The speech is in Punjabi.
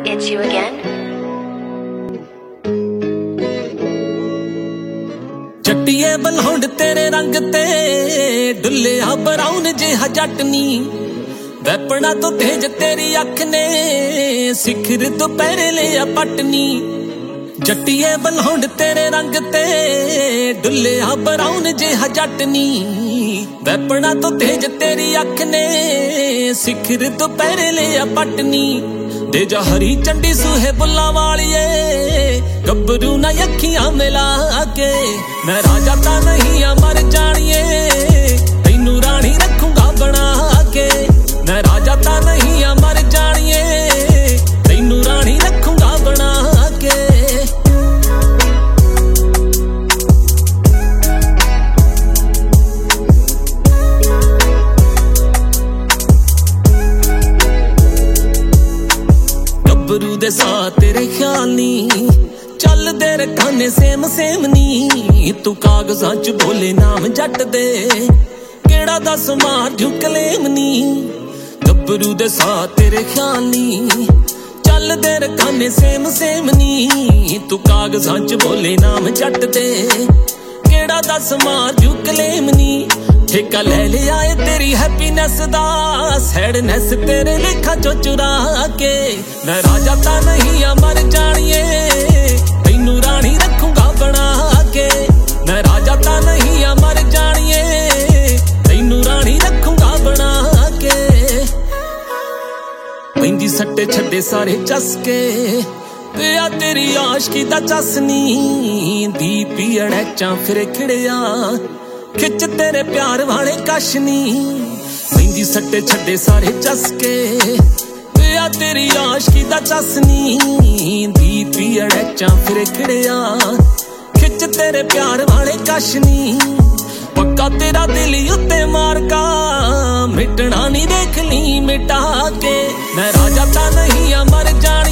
It's you again? ਚੱਟੀਏ ਬਲਹੁੰਡ ਤੇਰੇ ਰੰਗ ਤੇ ਡੁੱਲਿਆ ਬਰਾਉਨ ਜਿਹਾ ਜੱਟ ਨੀ ਵੈਪਣਾ ਤੋਂ ਤੇਜ ਤੇਰੀ ਅੱਖ ਨੇ ਸਿਖਰ ਦੁਪਹਿਰੇ ਲਿਆ ਪਟਨੀ ਜੱਟੀਏ ਬਲਹੁੰਡ ਤੇਰੇ ਰੰਗ ਤੇ ਡੁੱਲਿਆ ਬਰਾਉਨ ਜਿਹਾ ਜੱਟ ਨੀ ਵੈਪਣਾ ਤੋਂ ਤੇਜ ਤੇਰੀ ਅੱਖ ਨੇ ਸਿਖਰ ਦੁਪਹਿਰੇ ਲਿਆ ਪਟਨੀ ਦੇ ਜਾ ਹਰੀ ਚੰਡੀ ਸੂਹੇ ਬੁੱਲਾਂ ਵਾਲੀਏ ਗੱਭਰੂ ਨਾ ਅੱਖੀਆਂ ਮਿਲਾ ਕੇ ਮੈਂ ਰਾਜਾ ਤਾਂ ਨਹੀਂ ਆ ਮਰ ਜਾਣੀਏ ਤੈਨੂੰ ਰਾਣੀ ਰੱਖੂੰਗਾ ਬਣਾ ਕੇ ਮੈਂ ਰਾਜਾ ਤਾਂ ਨਹੀਂ ਆ ਮਰ ਜਾਣੀਏ ਤੈਨੂੰ ਰਾਣੀ ਰੱਖੂੰਗਾ ਬਣਾ ਕੇ ਗੱਭਰੂ ਦੇ ਸਾਹ ਤੇਰੇ ਖਿਆਲ ਨੀ ਚੱਲਦੇ ਰਖਾਨੇ ਸੇਮ ਸੇਮ ਨੀ ਤੂੰ ਕਾਗਜ਼ਾਂ ਚ ਬੋਲੇ ਨਾਮ ਜੱਟ ਦੇ ਕਿਹੜਾ ਦੱਸ ਮਾਰ ਜੂ ਕਲੇਮ ਨੀ ਗੱਭਰੂ ਦੇ ਸਾਹ ਤੇਰੇ ਖਿਆਲ ਨੀ ਚੱਲਦੇ ਰਖਾਨੇ ਸੇਮ ਸੇਮ ਨੀ ਤੂੰ ਕਾਗਜ਼ਾਂ ਚ ਬੋਲੇ ਨਾਮ ਜੱਟ ਦੇ ਕਿਹੜਾ ਦੱਸ ਮਾਰ ਜੂ ਕਲੇਮ ਨੀ ਠੇਕਾ ਲੈ ਲਿਆ ਏ ਤੇਰੀ ਹੈਪੀਨੈਸ ਦਾ ਸੈਡਨੈਸ ਤੇਰੇ ਲੇਖਾਂ ਚੋਂ ਚੁਰਾ ਕੇ ਮੈਂ ਰਾਜਾ ਤਾਂ ਨਹੀਂ ਆ ਮਰ ਜਾਣੀਏ ਤੈਨੂੰ ਰਾਣੀ ਰੱਖੂੰਗਾ ਬਣਾ ਕੇ ਮੈਂ ਰਾਜਾ ਤਾਂ ਨਹੀਂ ਆ ਮਰ ਜਾਣੀਏ ਤੈਨੂੰ ਰਾਣੀ ਰੱਖੂੰਗਾ ਬਣਾ ਕੇ ਪੈਂਦੀ ਸੱਟੇ ਛੱਡੇ ਸਾਰੇ ਚਸਕੇ ਪਿਆ ਤੇਰੀ ਆਸ਼ਕੀ ਦਾ ਚਸਨੀ ਦੀਪੀ ਅੜੈਚਾਂ ਫਿਰੇ ਖਿੜਿਆ ਖਿੱਚ ਤੇਰੇ ਪਿਆਰ ਵਾਲੇ ਕਸ਼ ਨੀ ਪੈਂਦੀ ਸੱਟੇ ਛੱਡੇ ਸਾਰੇ ਚਸਕੇ ਪਿਆ ਤੇਰੀ ਆਸ਼ਕੀ ਦਾ ਚਸਨੀ ਦੀਪੀ ਅੜੈਚਾਂ ਫਿਰੇ ਖਿੜਿਆ ਖਿੱਚ ਤੇਰੇ ਪਿਆਰ ਵਾਲੇ ਕਸ਼ ਨੀ ਪੱਕਾ ਤੇਰਾ ਦਿਲ ਉੱਤੇ ਮਾਰਕਾ ਮਿਟਣਾ ਨੀ ਦੇਖ ਲਈ ਮਿਟਾ ਕੇ ਮੈਂ ਰਾਜਾ ਤਾਂ ਨਹੀਂ ਆ ਮਰ ਜਾਣ